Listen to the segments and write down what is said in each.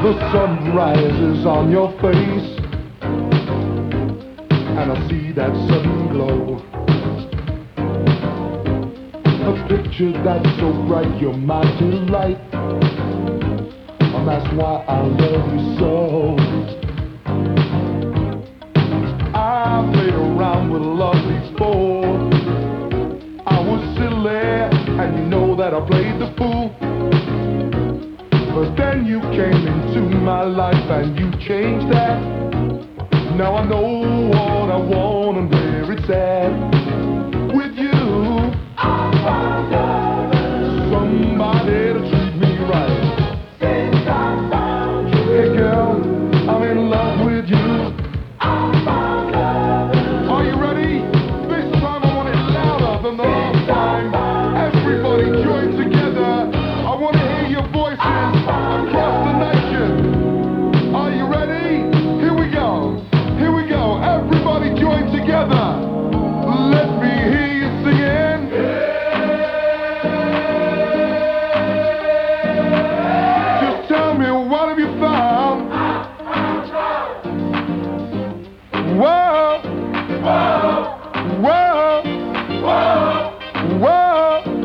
The sun rises on your face, and I see that sudden glow. A picture that's so bright, you're my delight, and that's why I love you so. I played around with love before. I was silly, and you know that I played the fool. But then you came into my life and you changed that. Now I know what I want and where it's at. With you, somebody to treat me right. Hey girl, I'm in love with you. Are you ready? This time I want it louder than the last time. Everybody join together. I want to hear your voices across the nation. Are you ready? Here we go. Here we go. Everybody join together. Let me hear you singing. Just tell me, what have you found? Whoa, whoa, whoa, whoa,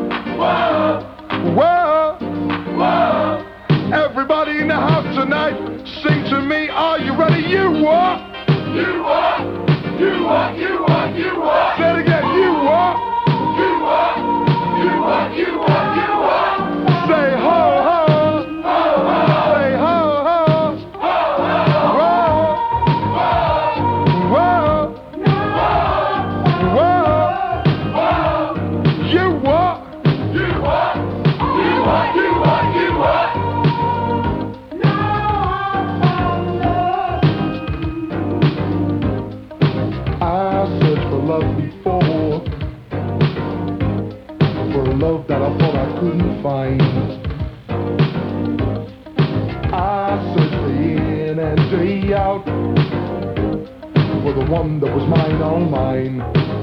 whoa, whoa. Everybody in the house tonight, sing to me. Are you ready? You what? You what? You what? You what? You what? Say it again. You what? You what? You what? You what? You what? Say ho ho. Ho ho. Say ho ho. Ho ho. Whoa. Whoa. Whoa. You what? You what? You what? You what? You what? I searched for love before, for a love that I thought I couldn't find. I searched day in and day out for the one that was mine, all mine.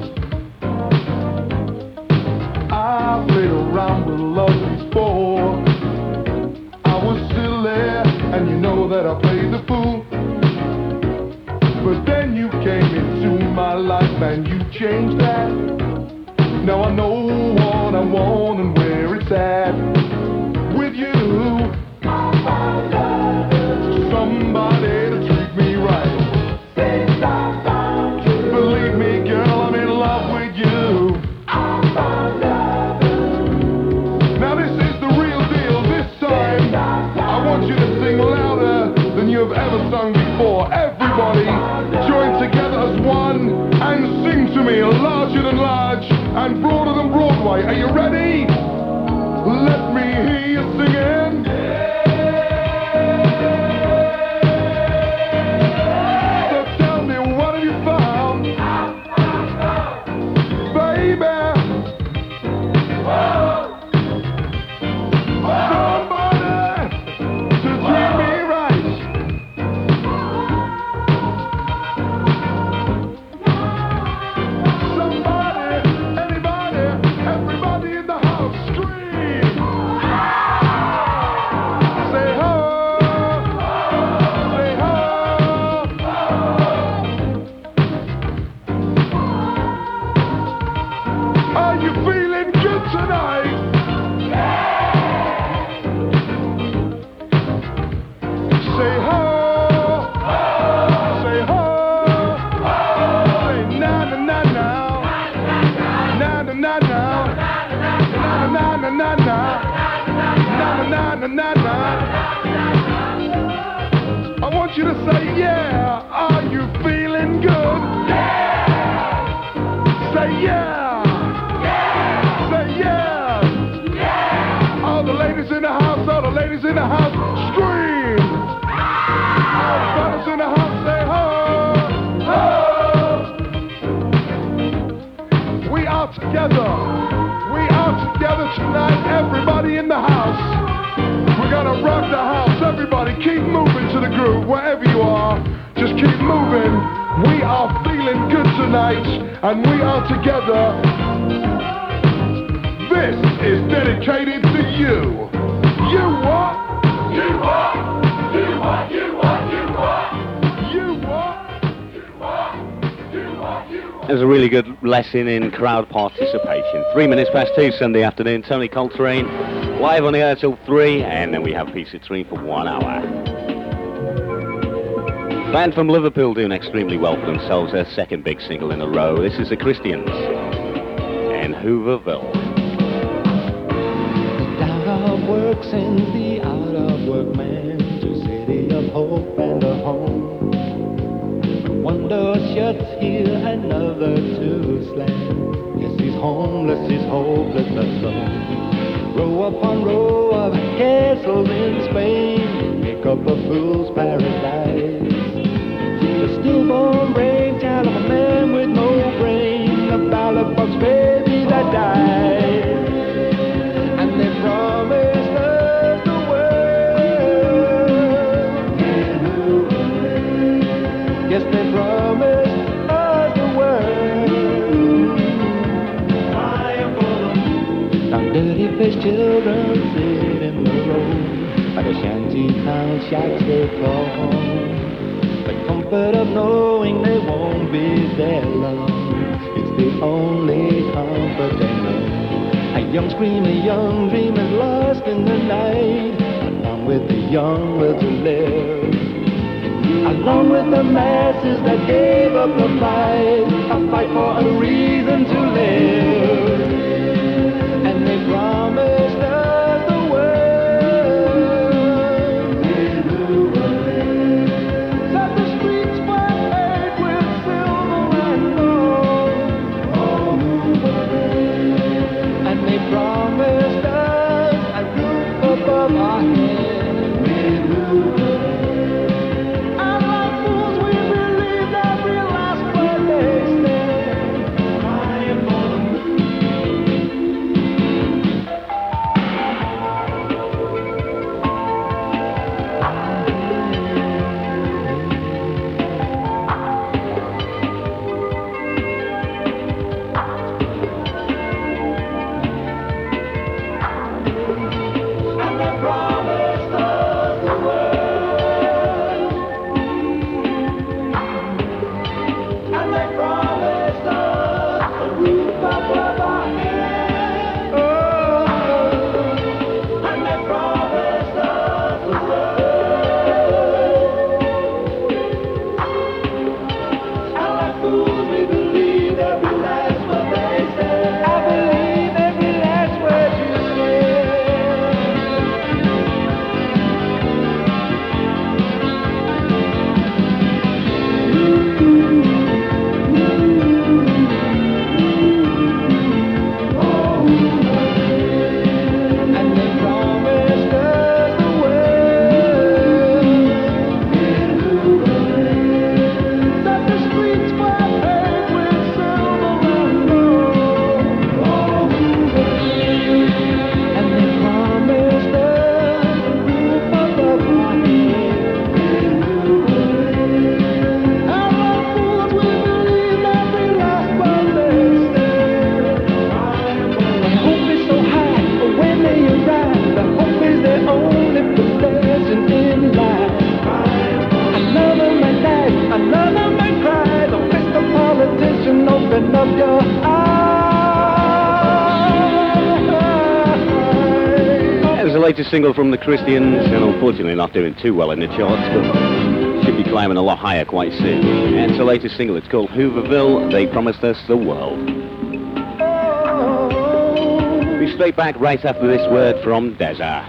I played around with love before. I was silly, and you know that I played the fool. But then you came into my life and you changed that. Now I know what I want and where it's at. With you, somebody to treat me right. Believe me, girl, I'm in love with you. Now this is the real deal. This time, I want you to sing louder than you have ever sung before. Everybody, join together as one and sing to me, larger than large and broader than Broadway. Are you ready? Let me hear you singing. So tell me, what have you found? Baby. Somebody to treat me right. Somebody, anybody, everybody in the house, scream. Say ho, say ho. Are you feeling good tonight? Say ho, say ho, say na na na na, na na na na, na na na na na, na na na na. I want you to say yeah. Are you feeling good? Say yeah. Say yeah. All the ladies in the house, all the ladies in the house, scream. All the fellas in the house, say ho, ho. We are together. We are together tonight. Everybody in the house. We're gonna rock the house. Everybody keep moving to the groove wherever you are. Just keep moving. We are feeling good tonight, and we are together. This is dedicated to you. You what? You what? You what? There's a really good lesson in crowd participation. 3 minutes past 2 Sunday afternoon. Tony Coltrane live on the air till 3, and then we have Peace at 3 for 1 hour. Band from Liverpool doing extremely well for themselves. Their second big single in a row. This is the Christians and Hooverville. Out of work sends the out of work man to city of hope and a home. One door shuts here, another to slam. Yes, he's homeless, he's hopeless, alone. Row upon row of castles in Spain make up a fool's paradise. The stillborn brain child of a man with no brain, a ballad box baby that died. And they promised us the world. Yes, they promised us the world. Some dirty-faced children sit in the road by the shanty town shacks they call home. The comfort of knowing they won't be there long, it's the only comfort they know. A young screamer, young dreamers lost in the night, along with the young will to live. Along with the masses that gave up the fight, a fight for a reason to live. And they promised us the world. That the streets were paved with silver and gold. And they promised us a roof above our heads. Single from the Christians, and unfortunately not doing too well in the charts, but should be climbing a lot higher quite soon. And it's the latest single. It's called Hooverville. They promised us the world. Be straight back right after this word from Deza.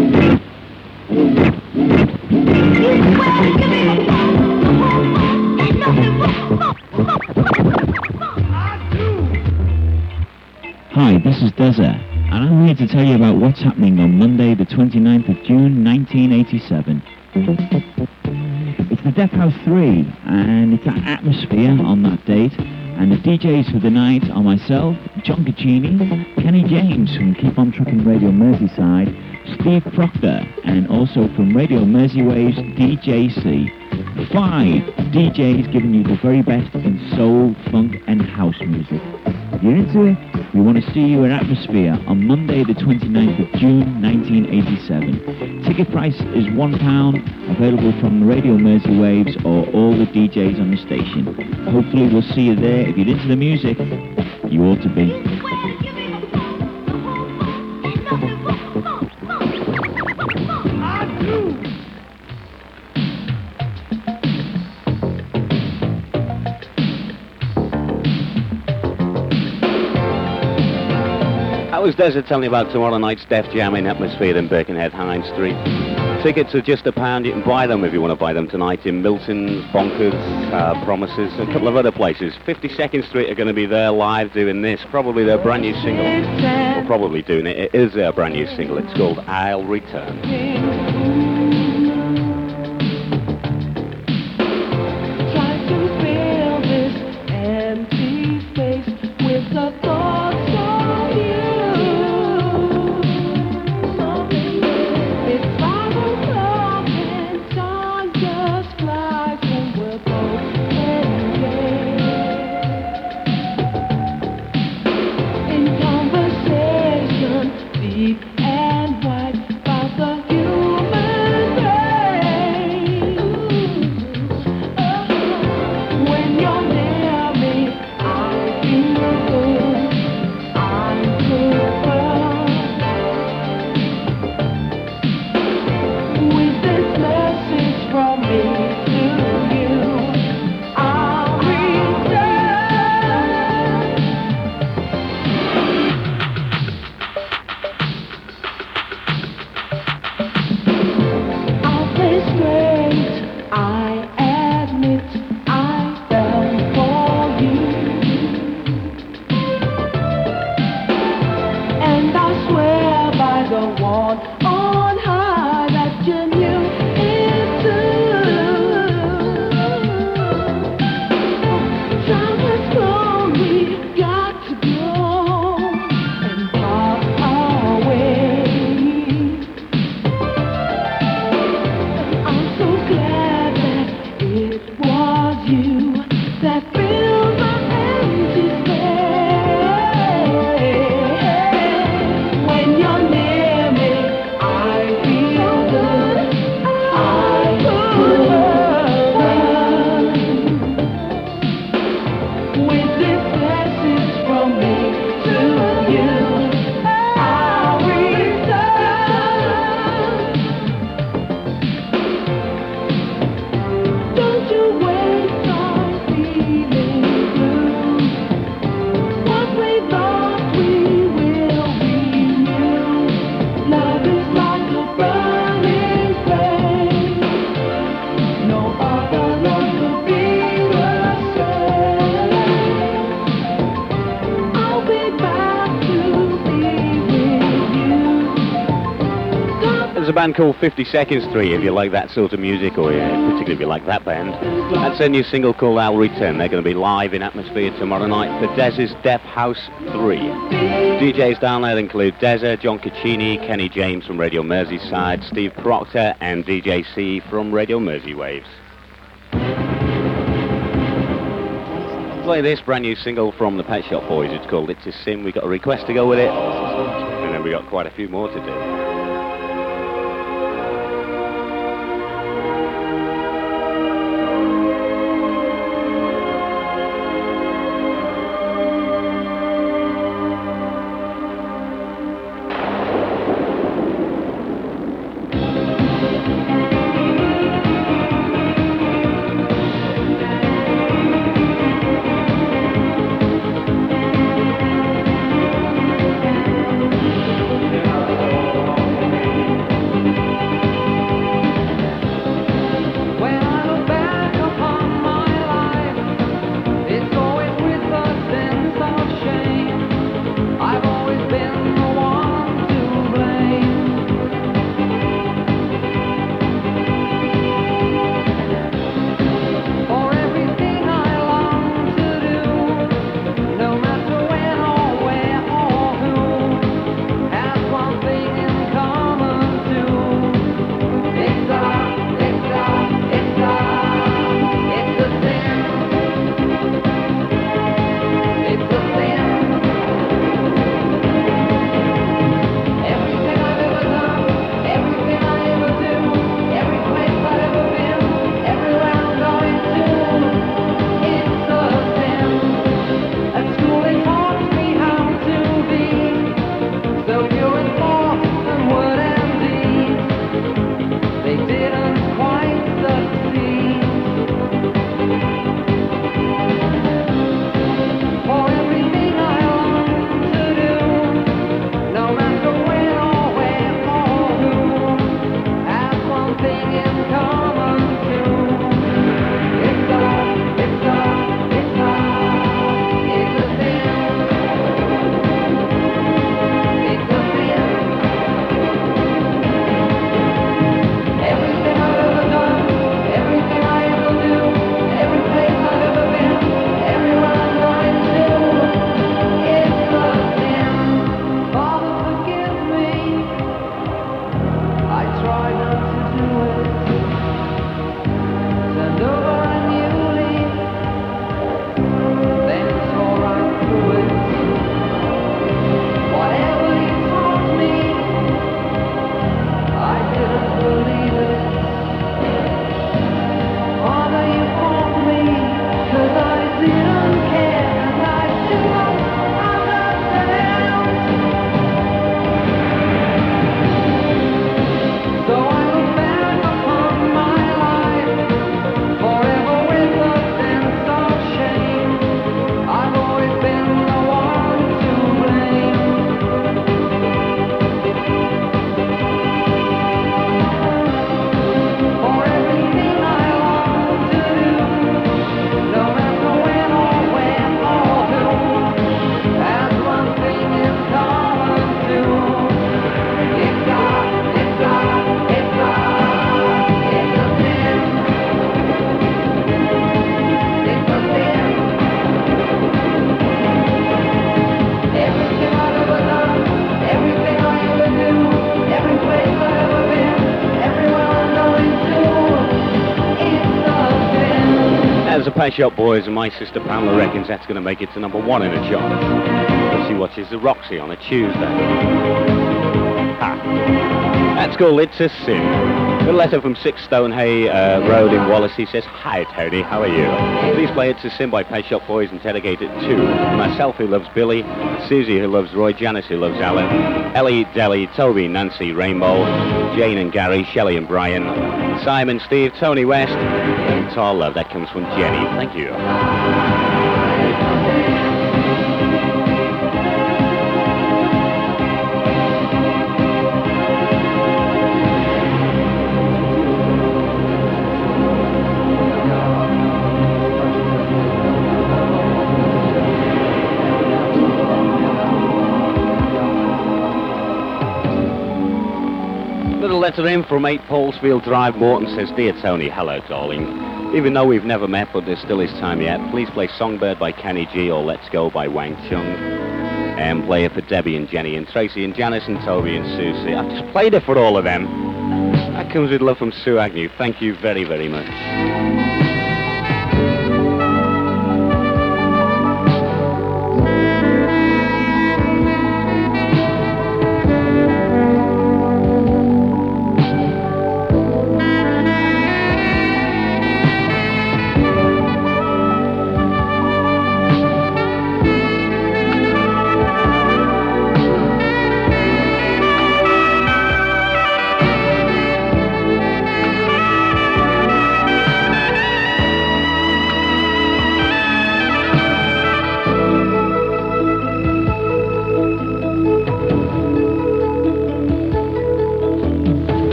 Hi, this is Deza. And I'm here to tell you about what's happening on Monday, the 29th of June, 1987. It's the Deaf House 3, and it's an atmosphere on that date. And the DJs for the night are myself, John Caccini, Kenny James from Keep On Trucking Radio Merseyside, Steve Proctor, and also from Radio Merseywaves, DJC. 5 DJs giving you the very best in soul, funk, and house music. If you're into it, We want to see you at Atmosphere on Monday the 29th of June 1987. Ticket price is £1, available from Radio Mersey Waves or all the DJs on the station. Hopefully we'll see you there. If you're into the music, you ought to be. That was Desert telling you about tomorrow night's Def Jam in Atmosphere in Birkenhead, Hine Street. Tickets are just £1. You can buy them if you want to buy them tonight in Milton's, Bonkers, Promises, and a couple of other places. 52nd Street are going to be there live doing this, probably their brand new single. Or probably doing it. It is their brand new single. It's called I'll Return. Band called 52nd Street if you like that sort of music, or particularly if you like that band. That's their new single called I'll Return. They're going to be live in Atmosphere tomorrow night for Dez's Def House 3. DJs down there include Deza, John Caccini, Kenny James from Radio Merseyside, Steve Proctor and DJ C from Radio Mersey Waves. Play this brand new single from the Pet Shop Boys. It's called It's a Sin. We got a request to go with it, and then we got quite a few more to do. Pet Shop Boys and my sister Pamela reckons that's going to make it to number 1 in the chart. She watches the Roxy on a Tuesday. Ha. That's called It's a Sin. A letter from 6 Stonehay Road in Wallasey says, "Hi Tony, how are you? Please play It's a Sin by Pet Shop Boys and dedicate it to myself who loves Billy, Susie who loves Roy, Janice who loves Alan, Ellie, Deli, Toby, Nancy, Rainbow, Jane and Gary, Shelley and Brian, Simon, Steve, Tony West, and it's all love." That comes from Jenny. Thank you. Little letter in from 8 Paulsfield Drive. Morton says, "Dear Tony, hello darling. Even though we've never met, but there still is time yet, please play Songbird by Kenny G or Let's Go by Wang Chung. And play it for Debbie and Jenny and Tracy and Janice and Toby and Susie." I've just played it for all of them. That comes with love from Sue Agnew. Thank you very, very much.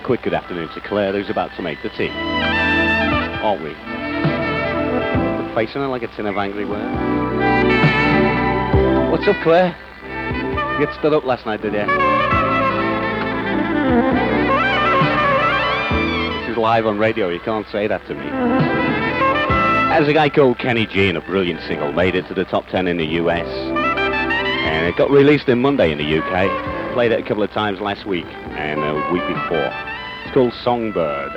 quick good afternoon to Claire, who's about to make the tea. Aren't we? Facing her like a tin of angry worms. What's up, Claire? You get stood up last night, did you? This is live on radio, you can't say that to me. There's a guy called Kenny G and a brilliant single, made it to the top 10 in the US. And it got released in Monday in the UK. Played it a couple of times last week and a week before. It's called Songbird.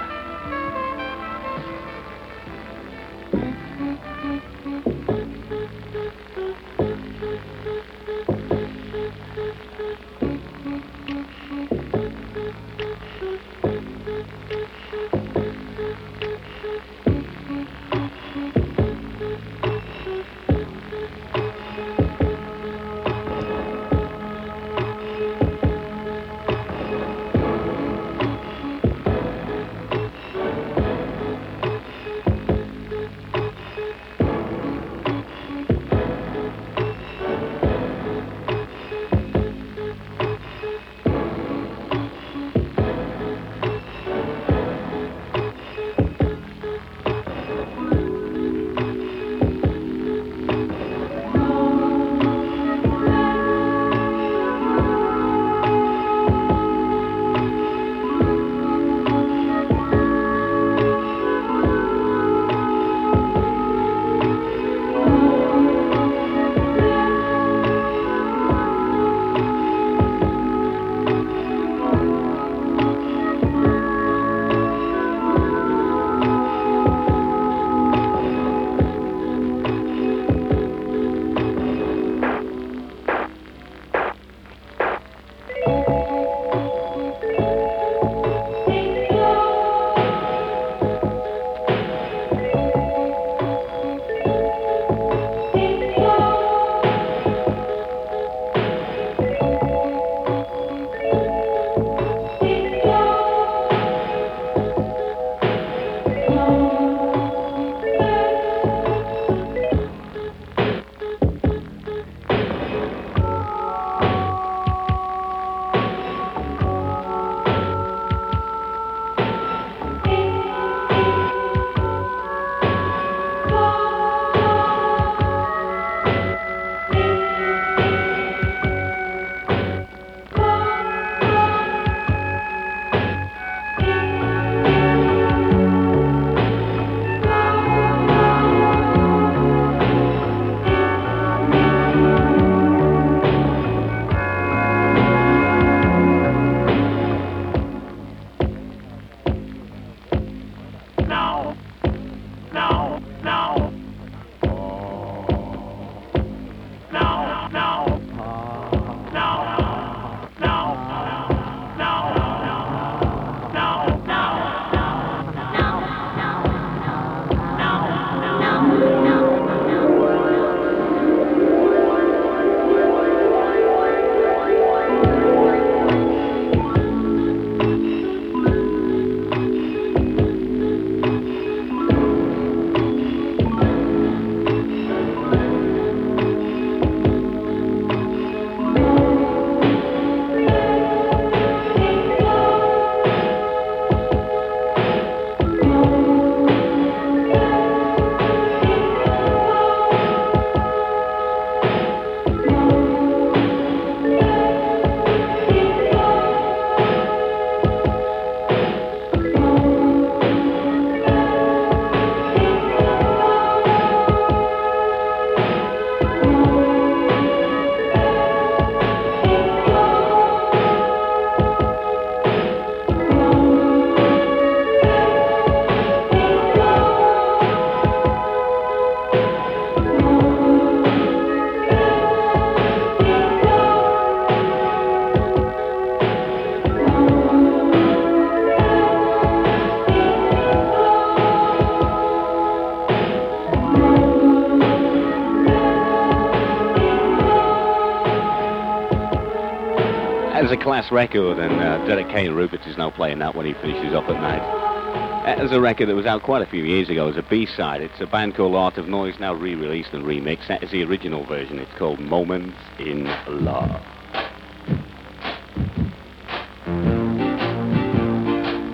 It's a class record, and Derek Kane Rupert is now playing that when he finishes up at night. It's a record that was out quite a few years ago as a B-side. It's a band called Art of Noise, now re-released and remixed. That is the original version. It's called Moments in Love.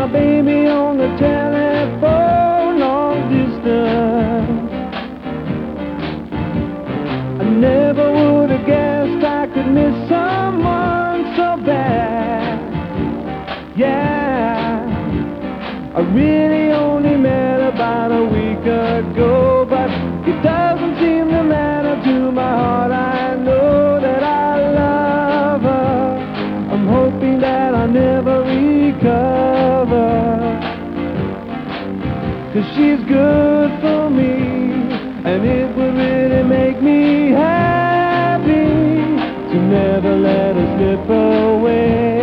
my baby on the telephone long distance. I never would have guessed I could miss someone so bad. Yeah, I really only met about a week ago, but it doesn't seem to matter to my heart. I know that I love her. I'm hoping that I'll never recover, 'cause she's good for me, and it would really make me happy to never let her slip away.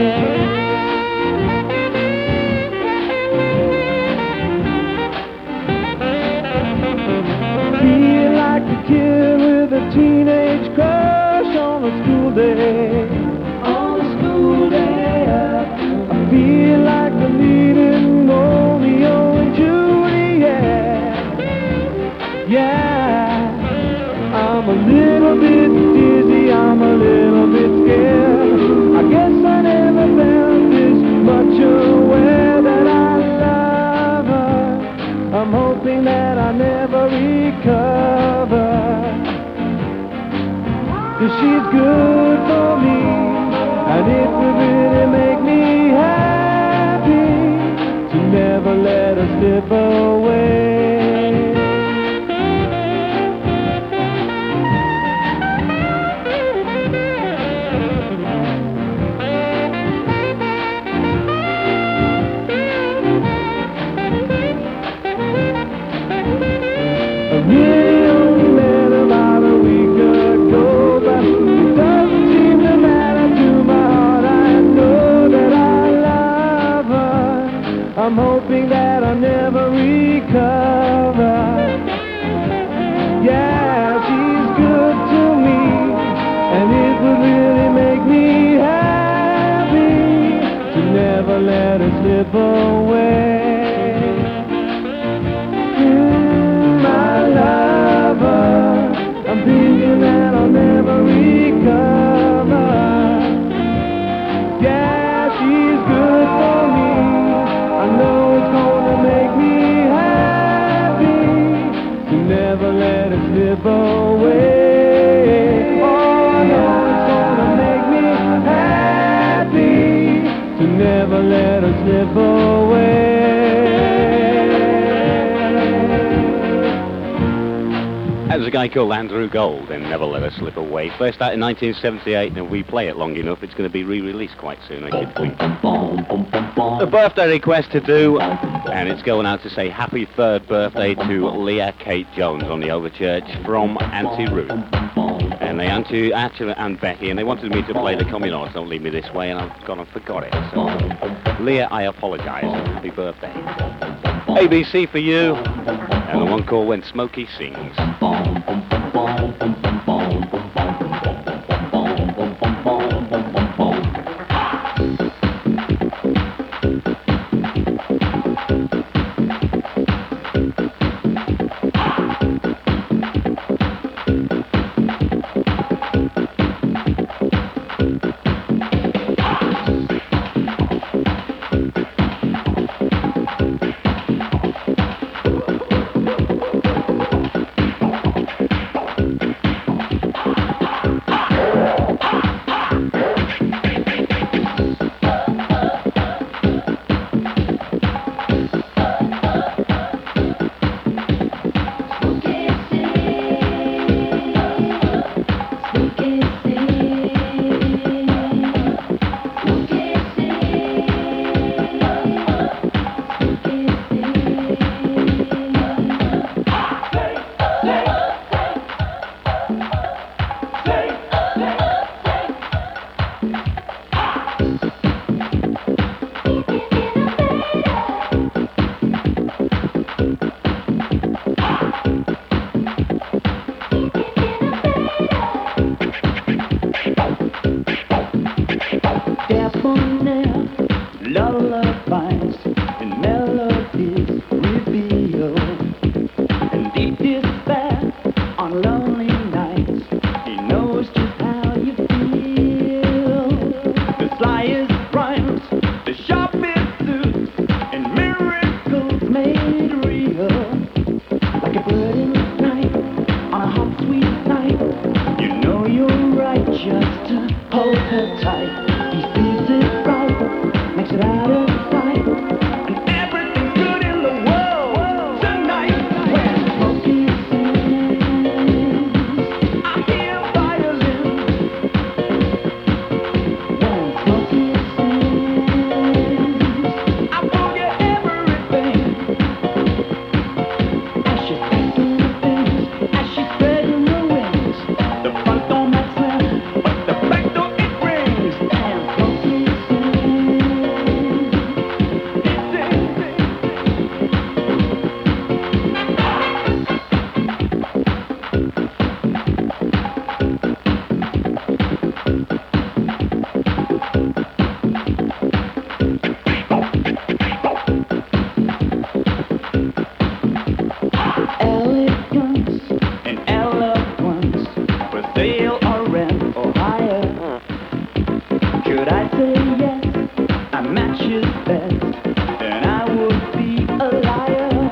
Feel like a kid with a teenage crush on a school day. On a school day. I feel like I'm needing Romeo and Juliet. Yeah, I'm a little bit dizzy, I'm a little bit scared. I guess I never felt this much aware that I love her. I'm hoping that I never recover, 'cause she's good for me, and it would really make me happy to never let her slip away. I really only met about a week ago, but it doesn't seem to matter to my heart. I know that I love her. I'm hoping that I'll never recover. Yeah, she's good to me, and it would really make me happy to never let her slip away. My lover, I'm thinking that I'll never recover. Yeah, she's good for me. I know it's gonna make me happy to never let it slip away. Oh, I know it's gonna make me happy to never let her slip away. That was a guy called Andrew Gold and Never Let Us Slip Away. First out in 1978, and if we play it long enough, it's going to be re-released quite soon, I should think. A birthday request to do, and it's going out to say happy 3rd birthday to Leah Kate Jones on the Overchurch from Auntie Ruth. And they Auntie and Becky, and they wanted me to play the Communards, Don't Leave Me This Way, and I've gone and forgot it. So, Leah, I apologise, and happy birthday. ABC for you, and the one called When Smokey Sings. hold her tight. He sees it right, makes it out of sight, and everything's good in the world tonight. When Smokey sings, I hear violins. When Smokey sings, I forget everything. As she's packing the things, as she's spreading her wings, the front door might slam, but the back door it rings. And Smokey sings, it sings. Elegance and eloquence for sale or rent or hire. Should I say yes, I match his best, then I would be a liar.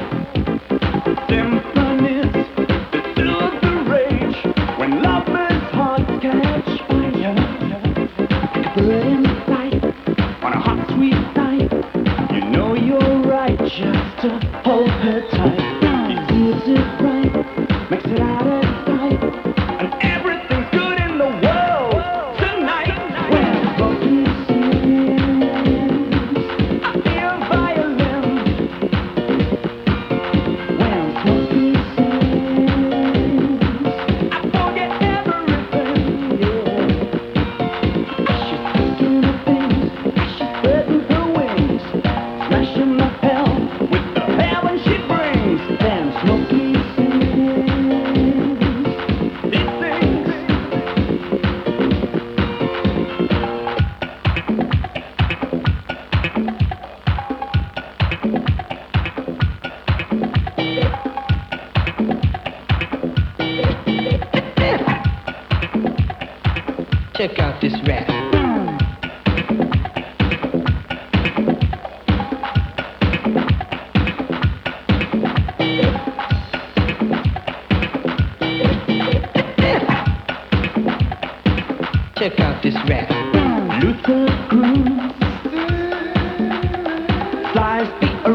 Symphonies that soothe the rage when lovers' hearts catch fire. Like a bird in flight on a hot sweet night, you know you're right just to hold her tight. He sees it right, makes it out of sight, and everything's good in the world tonight. When Smokey sings, I hear violins. When Smokey sings, I forget everything. Yeah. As she's packing the things, as she's spreading her wings, smashing the hell with the heaven she brings. Then Smokey sings, it sings. Check out this rap. Check out this rap. Luther Cruz flies the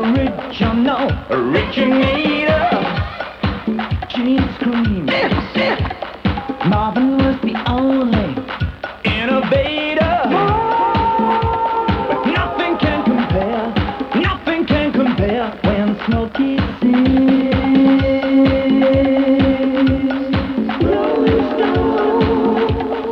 originator. Gene screams. Marvin was the only innovator. But nothing can compare when Smokey sings. Rolling Stone.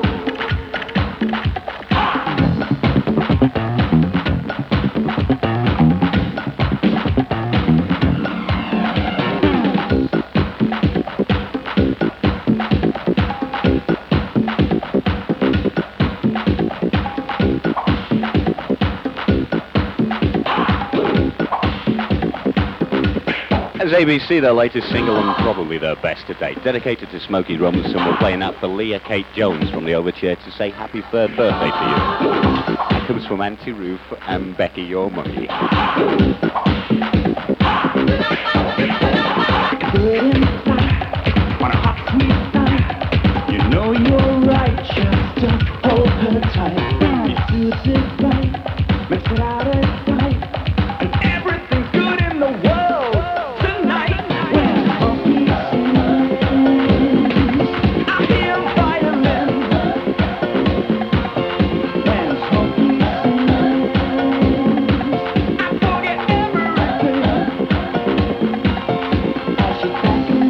As ABC, their latest single and probably their best to date, dedicated to Smokey Robinson. We're playing that for Leah Kate Jones from the Overture to say happy third birthday to you. That comes from Auntie Ruth and Becky, your mummy. Bird in flight on a hot sweet night, you know you're right just to hold her tight. He suits it right, makes it out of sight, and everything's good in the world tonight. When Smokey sings, I hear violins. When Smokey sings, I forget everything. As she's packing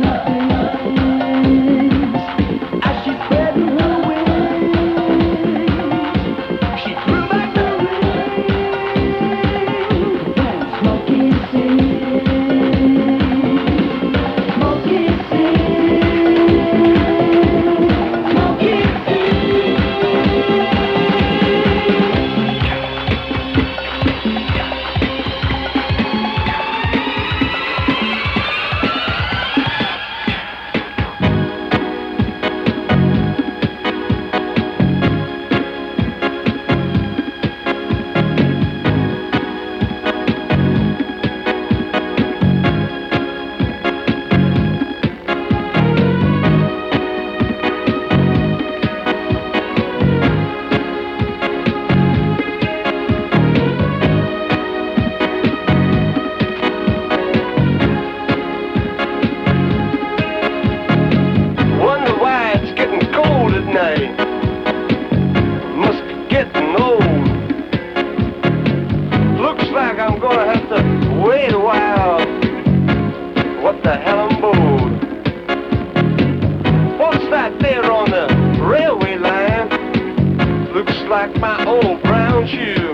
looks like my old brown shoe.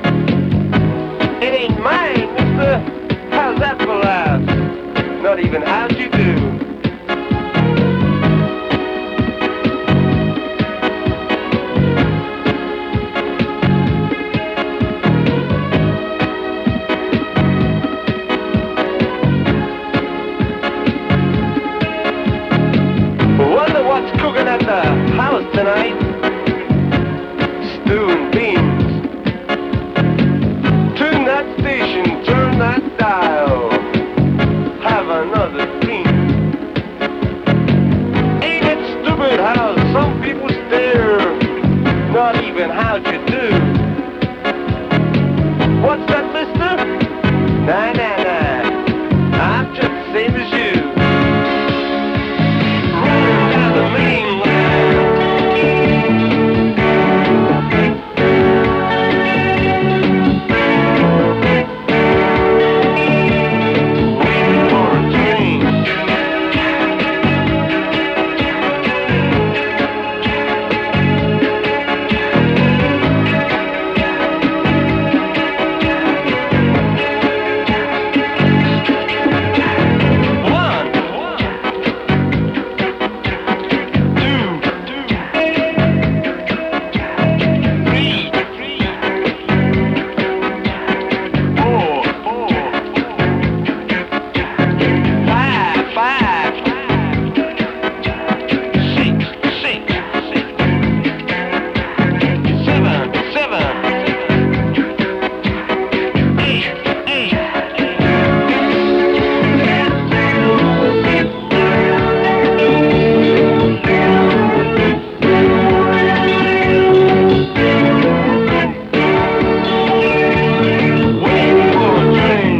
It ain't mine, mister. How's that for laughs? Not even how'd you do? Wonder what's cooking at the house tonight? Stew and beans. Tune that station, turn that dial. Have another dream. Ain't it stupid how some people stare? Not even how'd you do? What's that, mister? Nah, nah, nah. I'm just the same as you. Rolling down the mainland. Waiting for a train. One, two, three, four, five, six, seven, eight. Waiting for a train.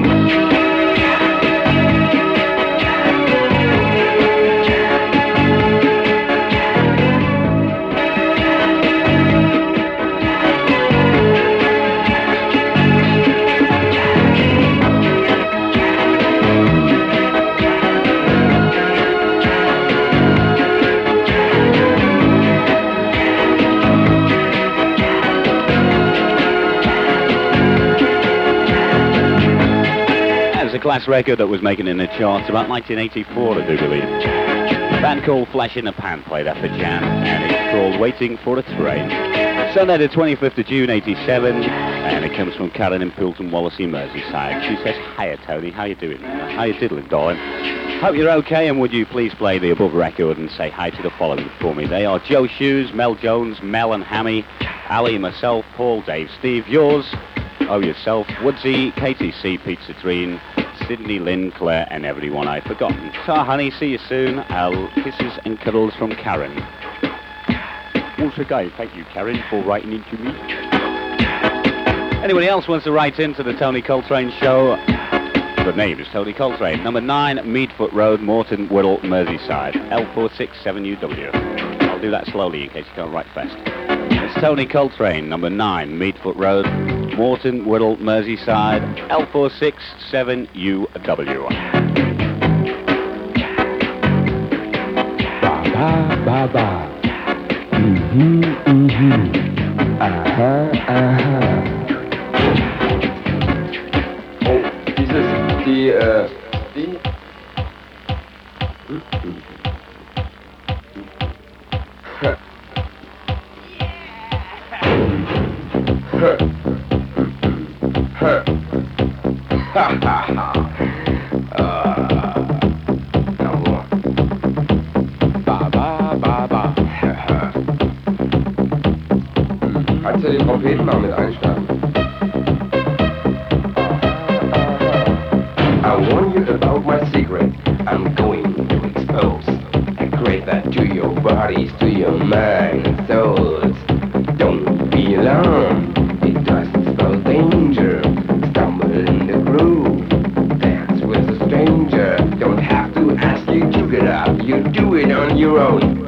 That was a class record that was making it in the charts about 1984, I do believe. A band called Flash in the Pan played that for Jan, and it's called Waiting for a Train. Sunday the 25th of June 87, and it comes from Karen in Poulton, Wallasey, Merseyside. She says, "Hiya Tony, how you doing? How you diddling, darling? Hope you're okay, and would you please play the above record and say hi to the following for me? They are Joe Shoes, Mel Jones, Mel and Hammy, Ali, myself, Paul, Dave, Steve, yours, oh yourself, Woodsy, KTC, Pizza Treen, Sydney, Lynn, Claire, and everyone I've forgotten. Ta honey, see you soon. Kisses and cuddles from Karen." Once again, thank you, Karen, for writing into me. Anybody else wants to write into the Tony Coltrane Show? The name is Tony Coltrane. Number 9, Meadfoot Road, Morton, Whittle, Merseyside. L467UW. I'll do that slowly in case you can't write fast. It's Tony Coltrane, number 9, Meadfoot Road, Morton, Whittle, Merseyside, L467UW. Ba ba ba ba. Aha. Oh, dieses, die. Kannst du den Trompeten mal mit einstarten? I warn you about my secret. I'm going to expose. I create that to your bodies, to your mind and souls. Don't be alarmed. It doesn't spell danger. Stumble in the groove. Dance with a stranger. Don't have to ask you to get up. You do it on your own.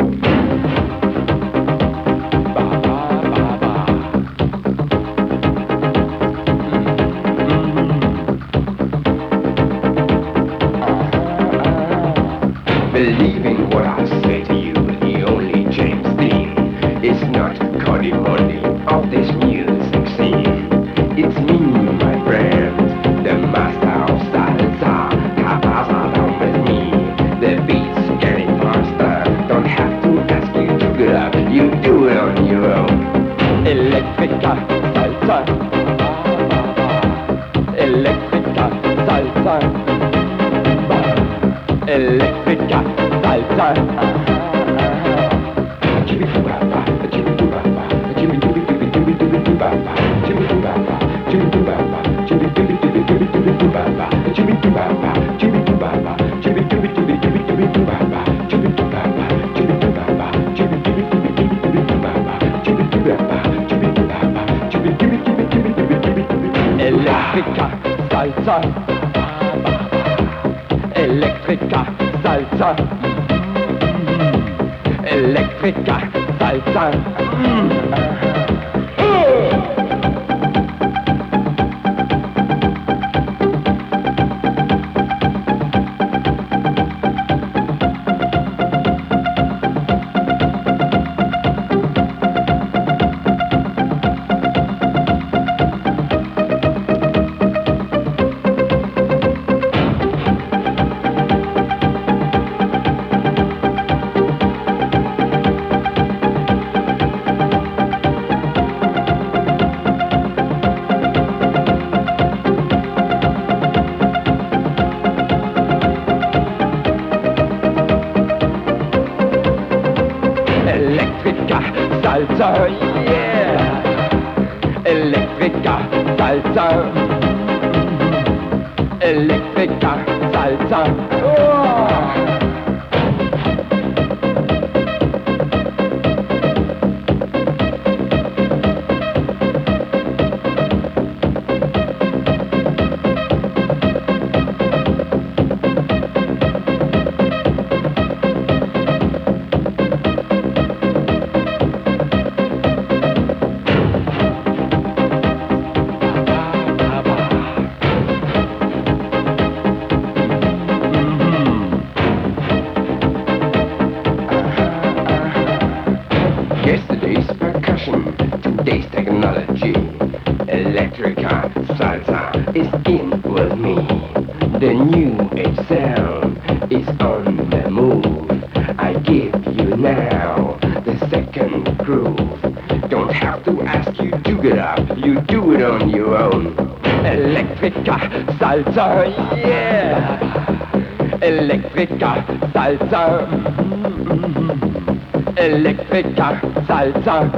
Believing what I say to you, the only James Dean is Cody Money of this music scene. It's me, my friend, the master of salsa. Capasa down with me. The beat's getting faster. Don't have to ask you to get up. You do it on your own. Electrica salsa. Electrica salsa. Electrica salsa. Electrica salsa. Electrica salsa. Electrica salsa. Electrica salsa, yeah. Electrica salsa. Electrica salsa. Oh. Yesterday's percussion, today's technology. Electrica salsa is in with me. The new age sound is on the move. I give you now the second groove. Don't have to ask you to get up, you do it on your own. Electrica salsa, yeah. Electrica salsa. Electrica salsa.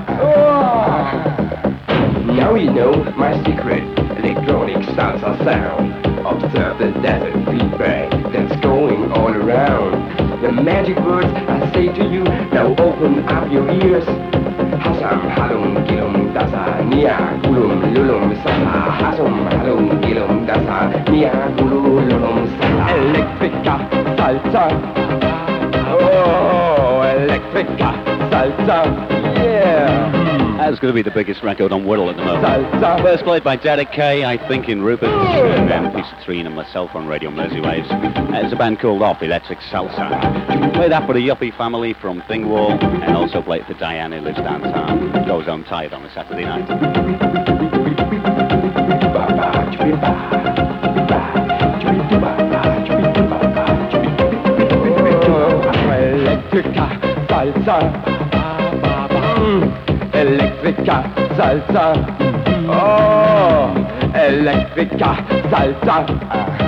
Oh. Now you know my secret electronic salsa sound. Observe the desert feedback that's going all around. The magic words I say to you, now open up your ears. Hasam halum gilum dasa nia gulum lulum sasa. Hasam halum gilum dasa nia gulum lulum sasa. Electrica salsa. Oh, Electrica salsa, yeah. That's going to be the biggest record on Whittle at the moment. Salsa. First played by Derek Kay, I think, in Rupert, and then Piece of Treen and myself on Radio Mersey Waves. It's a band called Off Electric Salsa. Play that for the Yuppie family from Thingwall, and also play it for Diane, who lives downtown. Goes home tired on a Saturday night. Electrica salsa. Electrica salsa. Oh, Electrica salsa.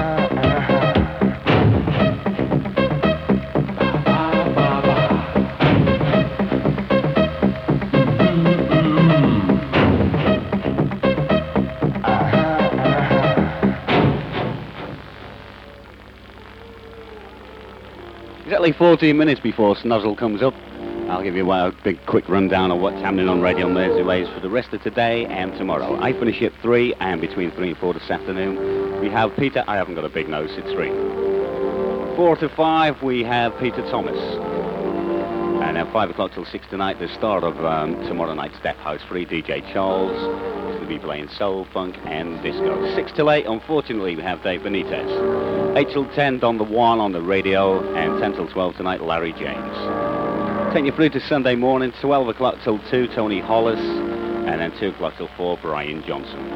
Exactly 14 minutes before Snuzzle comes up, I'll give you a big quick rundown of what's happening on Radio Mersey Waves for the rest of today and tomorrow. I finish at 3, and between 3 and 4 this afternoon, we have Peter. I haven't got a big nose, it's 3. 4 to 5, we have Peter Thomas. And at 5 o'clock till 6 tonight, the start of tomorrow night's Death House Free, DJ Charles. He's going to be playing soul, funk, and disco. 6 till 8, unfortunately, we have Dave Benitez. 8 till 10, Don the One on the radio, and 10 till 12 tonight, Larry James. Take you through to Sunday morning, 12 o'clock till 2, Tony Hollis, and then 2 o'clock till 4, Brian Johnson.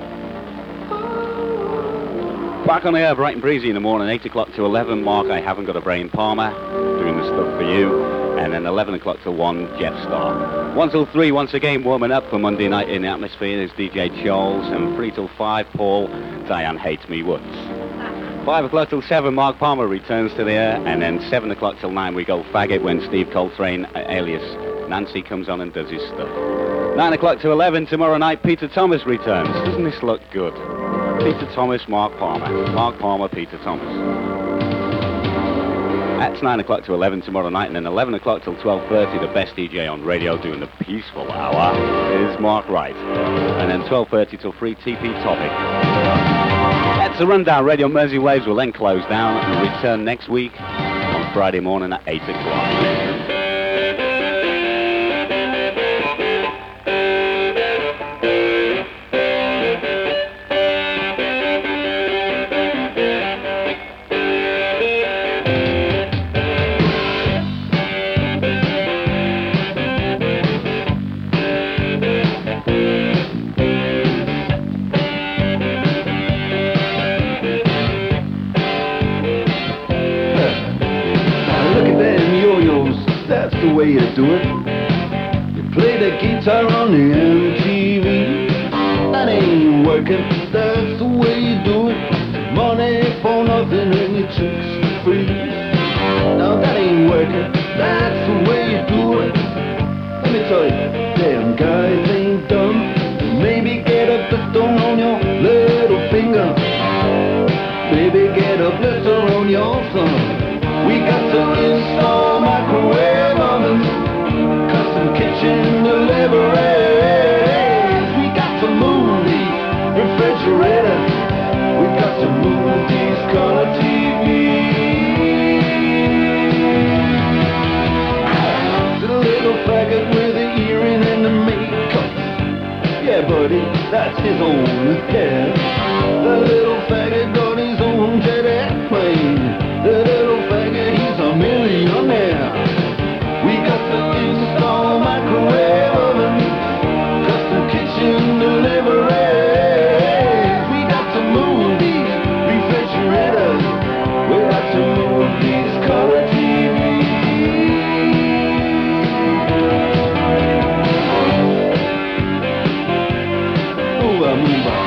Back on the air, bright and breezy in the morning, 8 o'clock to 11, Mark, I Haven't Got a Brain Palmer, doing the stuff for you, and then 11 o'clock till 1, Jeff Starr. 1 till 3, once again, warming up for Monday night in the atmosphere, is DJ Charles, and 3 till 5, Paul, Diane Hates Me Woods. 5 o'clock till 7, Mark Palmer returns to the air, and then 7 o'clock till 9, we go faggot when Steve Coltrane, alias Nancy, comes on and does his stuff. 9 o'clock to 11, tomorrow night, Peter Thomas returns. Doesn't this look good? Peter Thomas, Mark Palmer. Mark Palmer, Peter Thomas. That's 9 o'clock to 11 tomorrow night, and then 11 o'clock till 12:30, the best DJ on radio doing the peaceful hour is Mark Wright. And then 12:30 till 3, TP Topic. That's the rundown. Radio Mersey Waves will then close down and return next week on Friday morning at 8 o'clock. The way you do it. You play the guitar on the MTV. That ain't working. That's the way you do it. Money for nothing and your chicks for free. Now that ain't working. That's the way you do it. Let me tell you, damn guys ain't dumb. Maybe get a blister on your little finger. Maybe get a blister on your thumb. We got to install microwave ovens, custom kitchen deliveries. We got to move these refrigerators. We got to move these color TVs. The little faggot with the earring and the makeup. Yeah, buddy, that's his own affair. The little faggot got his own jet airplane. The little faggot, he's a millionaire. We got to install microwave oven, custom kitchen deliveries. We got to move these refrigerators. We got to move these color TVs. Move on, move on.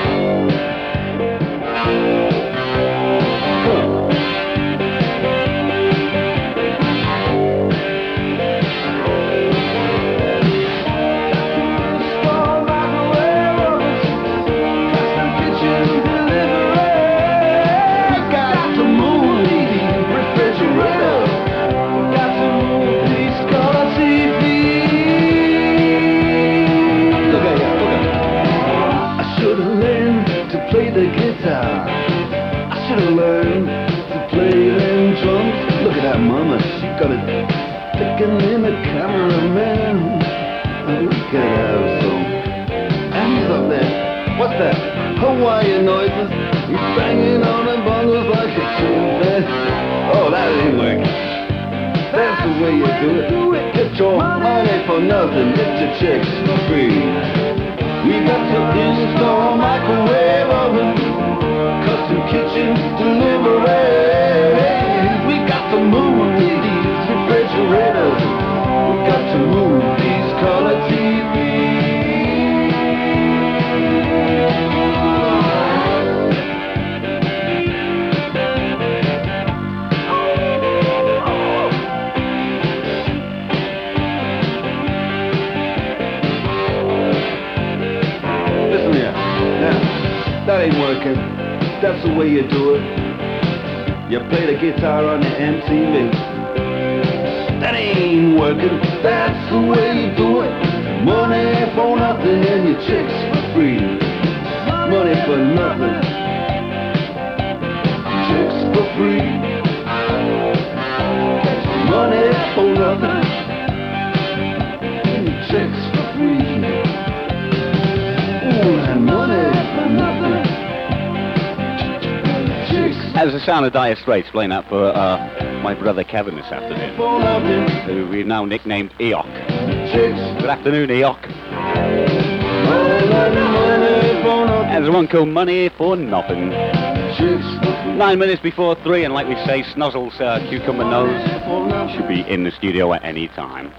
The guitar, I should have learned to play them drums. Look at that mama, she got it sticking in the cameraman. We could have some. And he's up there. What's that? Hawaiian noises. He's banging on the bongos like a chimpanzee. Oh, that ain't working. That's the way you do it. Get your money for nothing. Get your chicks for free. We got to install microwave oven, custom kitchen deliveries. We got to move these refrigerators. We got to move these color TVs. That ain't working. That's the way you do it. You play the guitar on the MTV. That ain't working. That's the way you do it. Money for nothing and your chicks for free. Money for nothing. Chicks for free. Money for nothing. And your chicks for free. Ooh, and money for nothing. As the sound of Dire Straits playing that for my brother Kevin this afternoon, who we now nicknamed Eoc. Good afternoon, Eoc. There's one called Money for Nothing. 9 minutes before 3, and like we say, Snuzzle's cucumber nose should be in the studio at any time.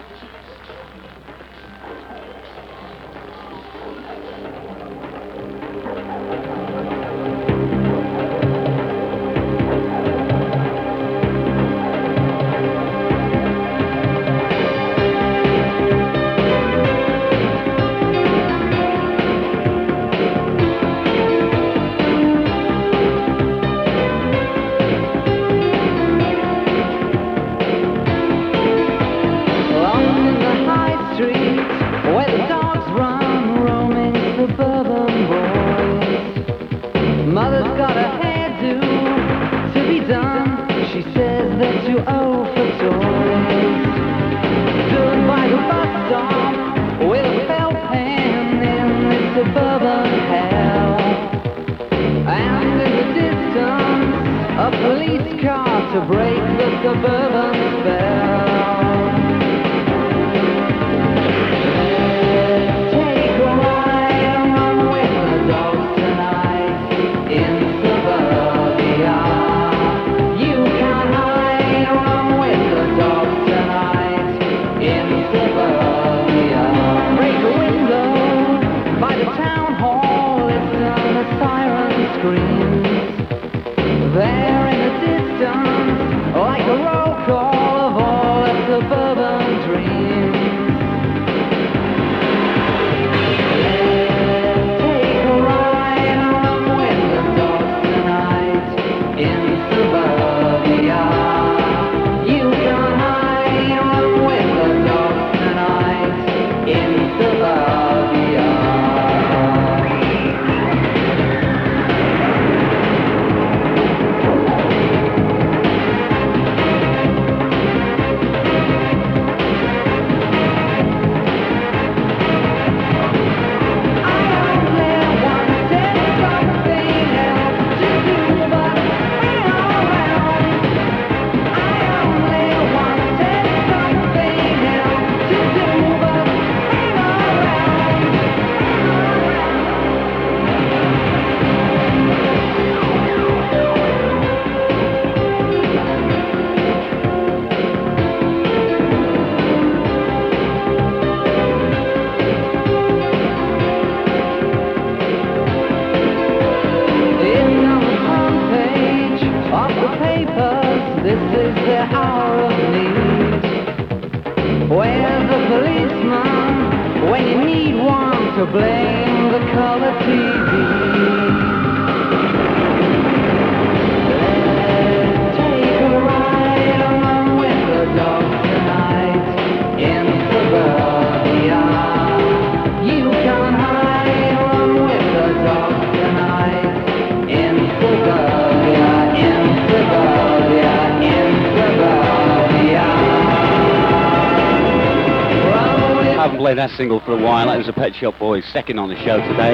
That single for a while. That was a Pet Shop Boys second on the show today,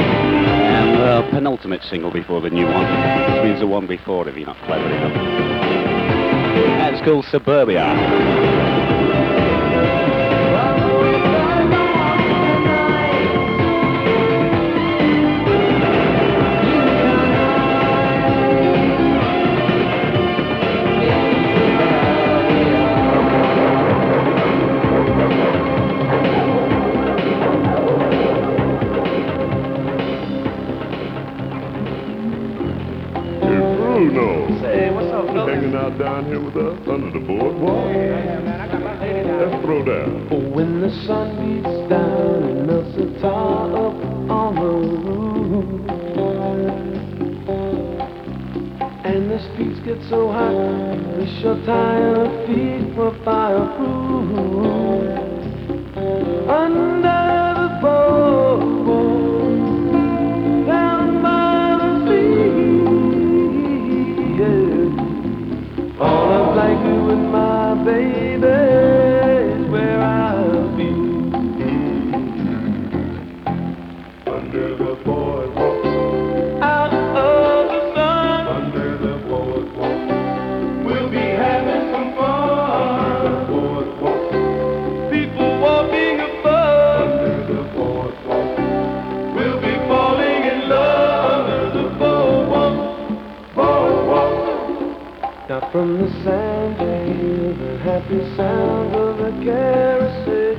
and the penultimate single before the new one, which means the one before if you're not clever enough. That's called Suburbia. Down here with us under the boardwalk. Let's throw down. When the sun beats down and melts the tar up on the roof, and the streets get so hot, wish your tired feet were fireproof. Under the boardwalk, down by the sea, yeah. All of like you and my baby is where I'll be. Under the boardwalk, out of the sun. under the boardwalk, we'll be From the sand, hear the happy sound of the carousel.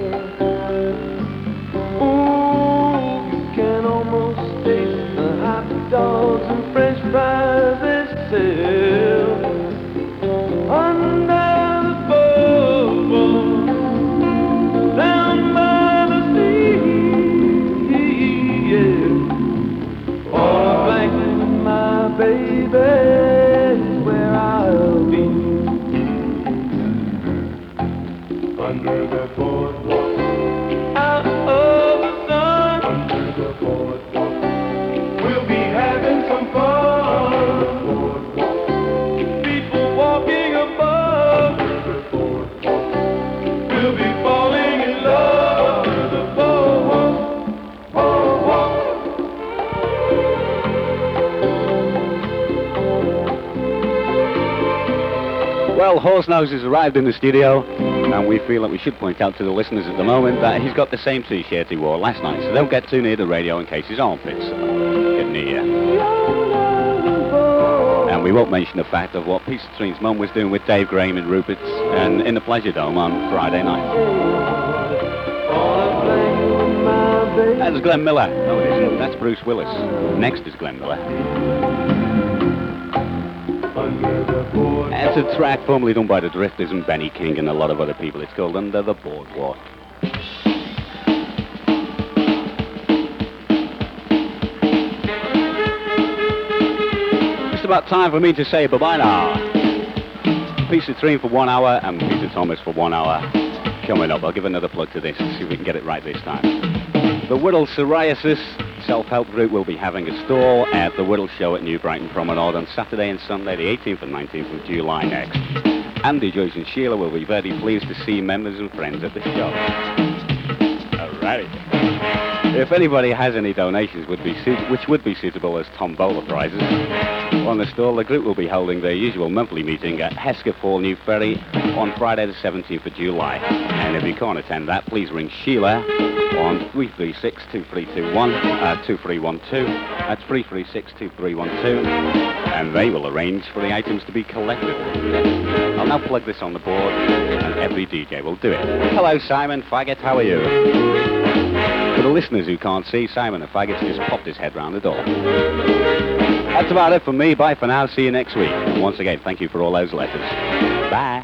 Ooh, you can almost taste the hot dogs and French fries they sell under the boardwalk, down by the sea. Yeah. On a blanket with my baby is where I'll be. Under the boardwalk, Out of the sun, under the boardwalk, we'll be having some fun. people walking above, Under the boardwalk, we'll be falling in love. Under the boardwalk, boardwalk. Well, Horsenose has arrived in the studio, and we feel that we should point out to the listeners at the moment that he's got the same T-shirt he wore last night, so don't get too near the radio in case his armpits get near. And we won't mention the fact of what Peter Treen's mum was doing with Dave Graham and Rupert's and in the Pleasure Dome on Friday night. That's Glenn Miller. No, it isn't. That's Bruce Willis. Next is Glenn Miller. under the boardwalk. It's a track formerly done by the Drifters and Benny King and a lot of other people. It's called Under the Boardwalk. Just about time for me to say bye-bye now. Peter Treen for 1 hour and Peter Thomas for 1 hour. Coming up, I'll give another plug to this and see if we can get it right this time. The Whittle Psoriasis Self-Help Group will be having a stall at the Whittle Show at New Brighton Promenade on Saturday and Sunday, the 18th and 19th of July next. Andy, Joyce and Sheila will be very pleased to see members and friends at the show. Alrighty. If anybody has any donations which would be suitable as tombola prizes on the stall, the group will be holding their usual monthly meeting at Hesketh Hall, New Ferry on Friday the 17th of July. And if you can't attend that, please ring Sheila on 336-2321-2312. That's 336-2312. And they will arrange for the items to be collected. I'll now plug this on the board and every DJ will do it. Hello, Simon Faggot, how are you? For the listeners who can't see, Simon the Faggot's just popped his head round the door. That's about it from me. Bye for now. See you next week. And once again, thank you for all those letters. Bye.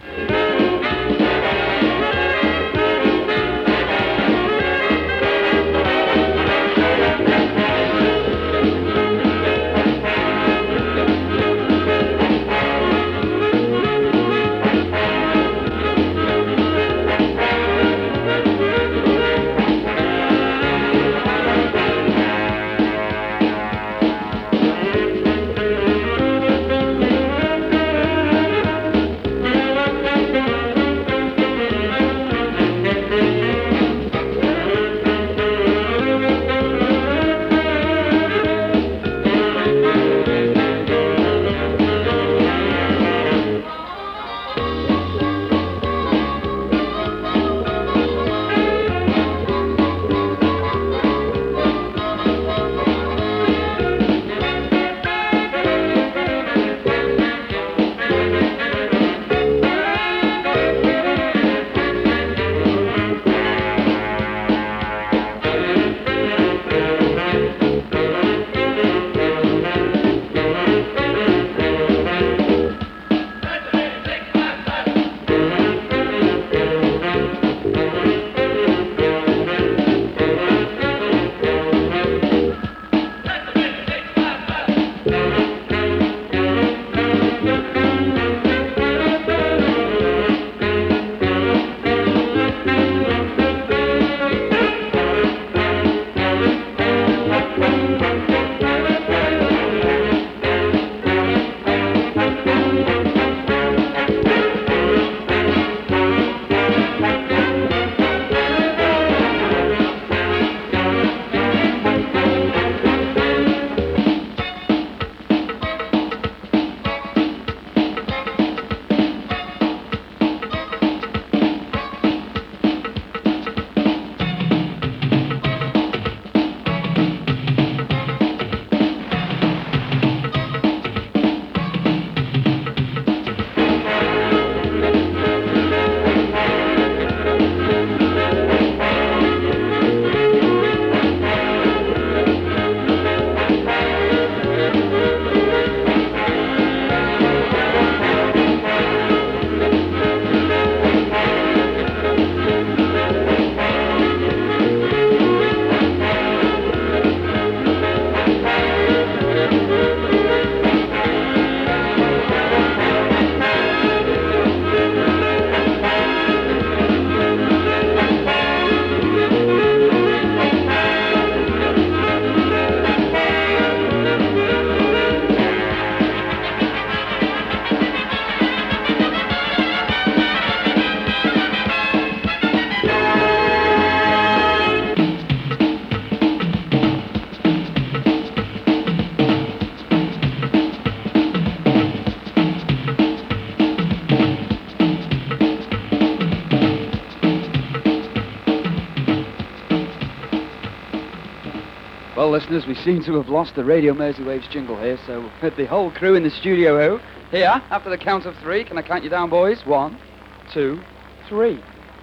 Well, listeners, we seem to have lost the Radio Mersey Waves jingle here, so with the whole crew in the studio here, after the count of 3, can I count you down, boys? 1, 2, 3.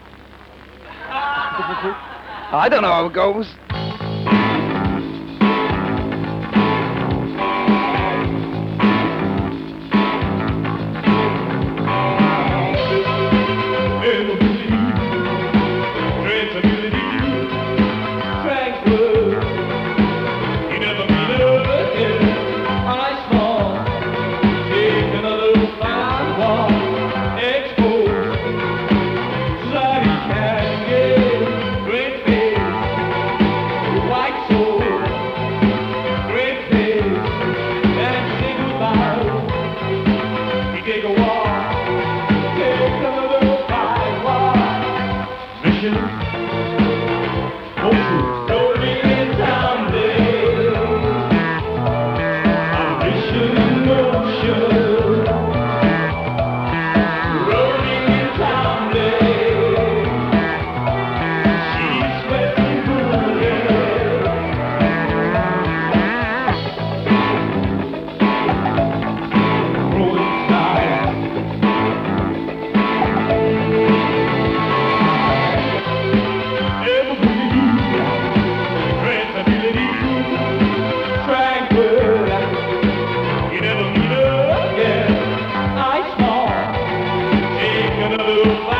I don't know how it goes. Another